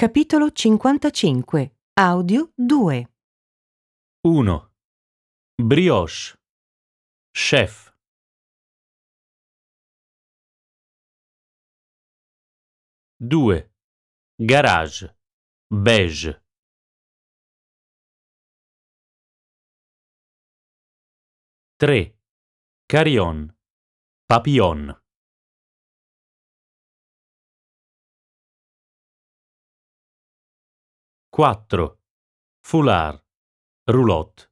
Capitolo 55. Audio 2. 1. Brioche. Chef. 2. Garage. Beige. 3. Carillon. Papillon. 4. Foulard. Roulotte.